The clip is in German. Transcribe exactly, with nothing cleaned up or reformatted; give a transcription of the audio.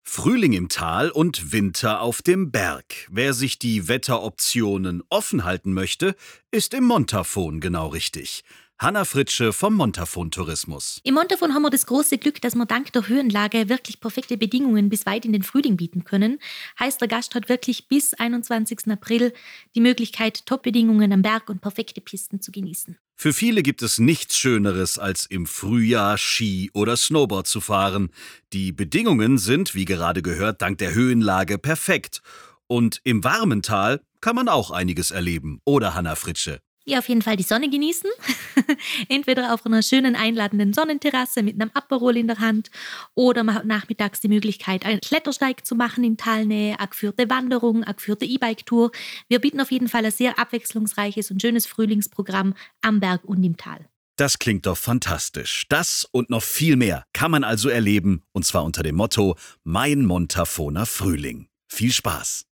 Frühling im Tal und Winter auf dem Berg. Wer sich die Wetteroptionen offen halten möchte, ist im Montafon genau richtig. Hanna Fritsche vom Montafon Tourismus. Im Montafon haben wir das große Glück, dass wir dank der Höhenlage wirklich perfekte Bedingungen bis weit in den Frühling bieten können. Heißt, der Gast hat wirklich bis einundzwanzigsten April die Möglichkeit, Top-Bedingungen am Berg und perfekte Pisten zu genießen. Für viele gibt es nichts Schöneres, als im Frühjahr Ski oder Snowboard zu fahren. Die Bedingungen sind, wie gerade gehört, dank der Höhenlage perfekt. Und im warmen Tal kann man auch einiges erleben, oder Hanna Fritsche? Ja, auf jeden Fall die Sonne genießen. Entweder auf einer schönen, einladenden Sonnenterrasse mit einem Aperol in der Hand oder man hat nachmittags die Möglichkeit, einen Klettersteig zu machen in Talnähe, eine geführte Wanderung, eine geführte E-Bike-Tour. Wir bieten auf jeden Fall ein sehr abwechslungsreiches und schönes Frühlingsprogramm am Berg und im Tal. Das klingt doch fantastisch. Das und noch viel mehr kann man also erleben, und zwar unter dem Motto Mein Montafoner Frühling. Viel Spaß!